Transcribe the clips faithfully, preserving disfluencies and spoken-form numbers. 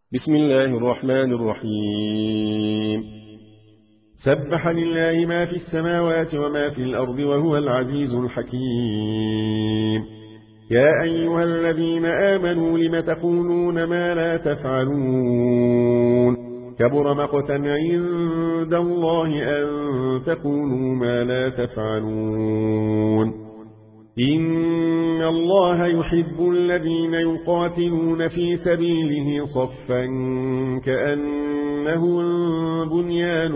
بسم الله الرحمن الرحيم. سبح لله ما في السماوات وما في الأرض وهو العزيز الحكيم. يا أيها الذين آمنوا لم تقولون ما لا تفعلون كبر مقتا عند الله أن تقولوا ما لا تفعلون. إن الله يحب الذين يقاتلون في سبيله صفا كأنه بنيان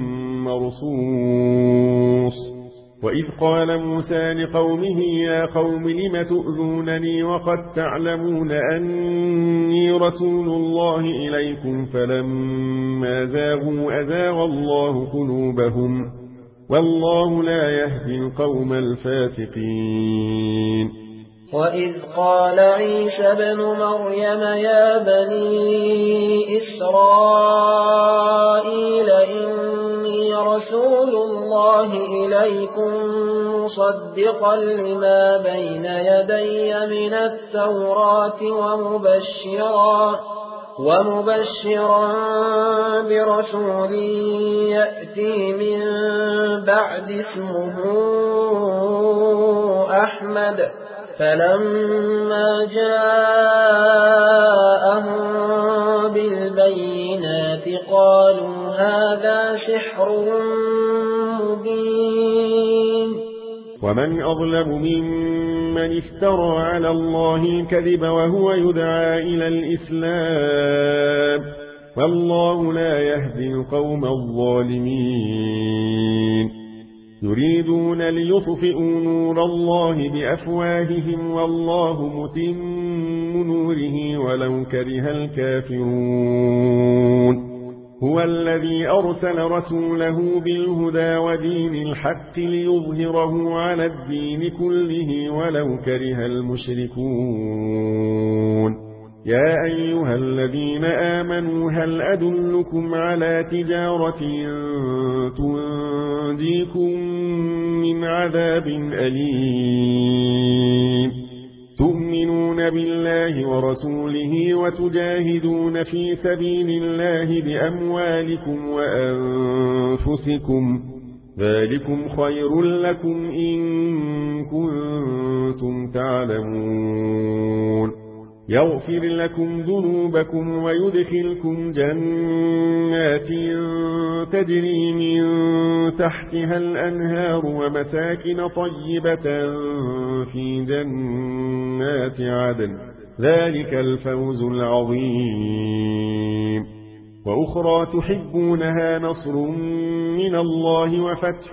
مرصوص. وإذ قال موسى لقومه يا قوم لم تؤذونني وقد تعلمون أني رسول الله إليكم فلما زاغوا أزاغ الله قلوبهم والله لا يهدي القوم الفاسقين. وإذ قال عيسى ابن مريم يا بني إسرائيل إني رسول الله إليكم مصدقا لما بين يدي من التوراة ومبشرا ومبشرا برسول يأتي من بعد اسمه أحمد. فلما جاءهم بالبينات قالوا هذا سحر مبين. ومن أظلم ممن افترى على الله الكذب وهو يدعى إلى الإسلام والله لا يهدي القوم الظالمين. يريدون ليطفئوا نور الله بأفواههم والله متم نوره ولو كره الكافرون. هو الذي أرسل رسوله بالهدى ودين الحق ليظهره على الدين كله ولو كره المشركون. يا أيها الذين آمنوا هل أدلكم على تجارة تنجيكم من عذاب أليم تؤمنون بالله ورسوله وتجاهدون في سبيل الله بأموالكم وأنفسكم ذلكم خير لكم إن كنتم تعلمون. يغفر لكم ذنوبكم ويدخلكم جنات تجري من تحتها الأنهار ومساكن طيبة في جنات عدن ذلك الفوز العظيم. وأخرى تحبونها نصر من الله وفتح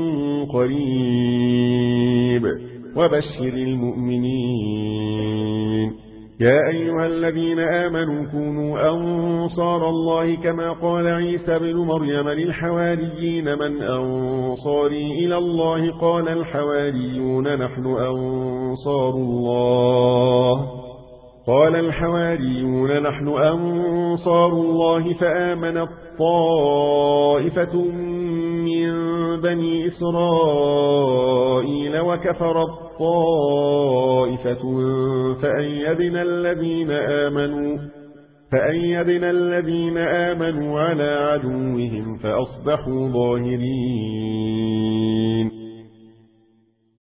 قريب وبشر المؤمنين. يا أيها الذين آمنوا كونوا أنصار الله كما قال عيسى بن مريم للحواريين من أنصاري إلى الله قال الحواريون نحن أنصار الله قال الحواريون نحن أنصار الله فآمنت طائفة من بني إسرائيل وكفرت طائفة فأيدنا الذين آمنوا فأيدنا الذين آمنوا على عدوهم فأصبحوا ظاهرين.